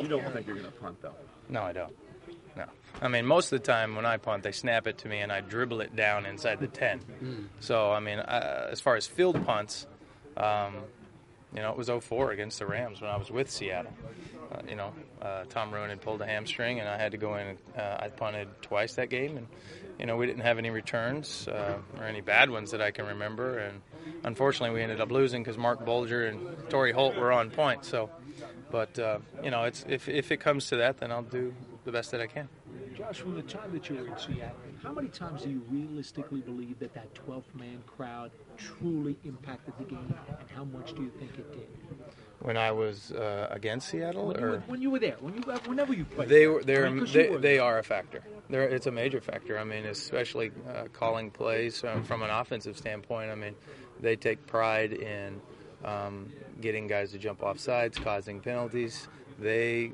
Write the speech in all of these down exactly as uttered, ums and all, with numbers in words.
You don't think you're going to punt, though? No, I don't. No. I mean, most of the time when I punt, they snap it to me and I dribble it down inside the ten. Mm. So, I mean, uh, as far as field punts, um, you know, it was oh four against the Rams when I was with Seattle. Uh, you know, uh, Tom Rowan had pulled a hamstring, and I had to go in. And, uh, I punted twice that game, and you know, we didn't have any returns uh, or any bad ones that I can remember. And unfortunately, we ended up losing because Mark Bulger and Torrey Holt were on point. So, but uh, you know, it's if if it comes to that, then I'll do the best that I can. Josh, from the time that you were in Seattle, how many times do you realistically believe that that twelfth man crowd truly impacted the game, and how much do you think it did? When I was uh, against Seattle, when or you were, when you were there, when you whenever you played, they were they're, I mean, they were they are a factor. They're, it's a major factor. I mean, especially uh, calling plays um, from an offensive standpoint. I mean, they take pride in um, getting guys to jump off sides, causing penalties. They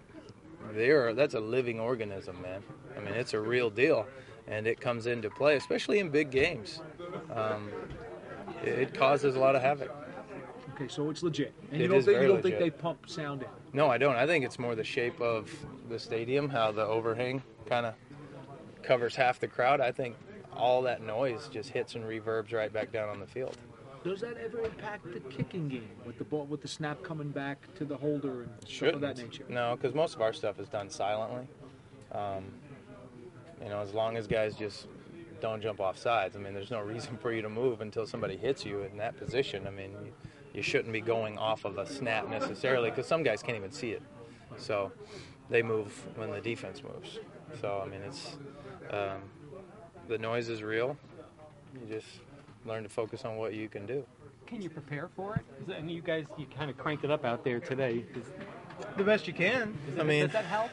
they're that's a living organism, man. I mean, it's a real deal, and it comes into play, especially in big games. Um, it, it causes a lot of havoc. Okay, so it's legit. And It you don't, is think, you very don't legit. think they pump sound in? No, I don't. I think it's more the shape of the stadium, how the overhang kind of covers half the crowd. I think all that noise just hits and reverbs right back down on the field. Does that ever impact the kicking game with the ball, with the snap coming back to the holder and stuff Shouldn't. of that nature? No, because most of our stuff is done silently. Um, you know, as long as guys just don't jump off sides. I mean, there's no reason for you to move until somebody hits you in that position. I mean, you, you shouldn't be going off of a snap necessarily because some guys can't even see it. So they move when the defense moves. So, I mean, it's um, the noise is real. You just learn to focus on what you can do. Can you prepare for it? Is that, I mean, you guys, you kind of cranked it up out there today. Is, The best you can. is I it, mean, does that help?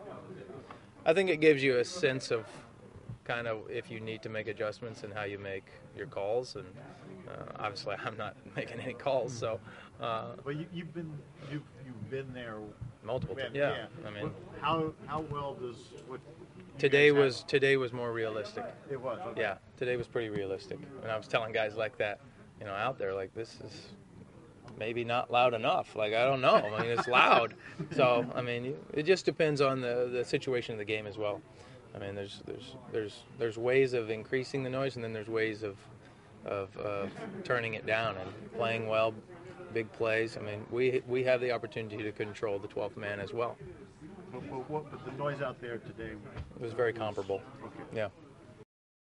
I think it gives you a sense of kind of if you need to make adjustments in how you make your calls. And uh, obviously, I'm not making any calls, so. Uh, Well, you, you've been you've you've been there multiple times. Yeah. Yeah. I mean, What- how how well does what you today guys have- was today was more realistic. it was okay. Yeah, today was pretty realistic. And I was telling guys like that, you know, out there, like this is maybe not loud enough. Like I don't know. I mean, it's loud. So I mean, you- it just depends on the, the situation of the game as well. I mean, there's there's there's there's ways of increasing the noise, and then there's ways of of uh, turning it down and playing well, big plays. I mean, we we have the opportunity to control the twelfth man as well. But, but, what, but the noise out there today. It was very comparable. Okay. Yeah.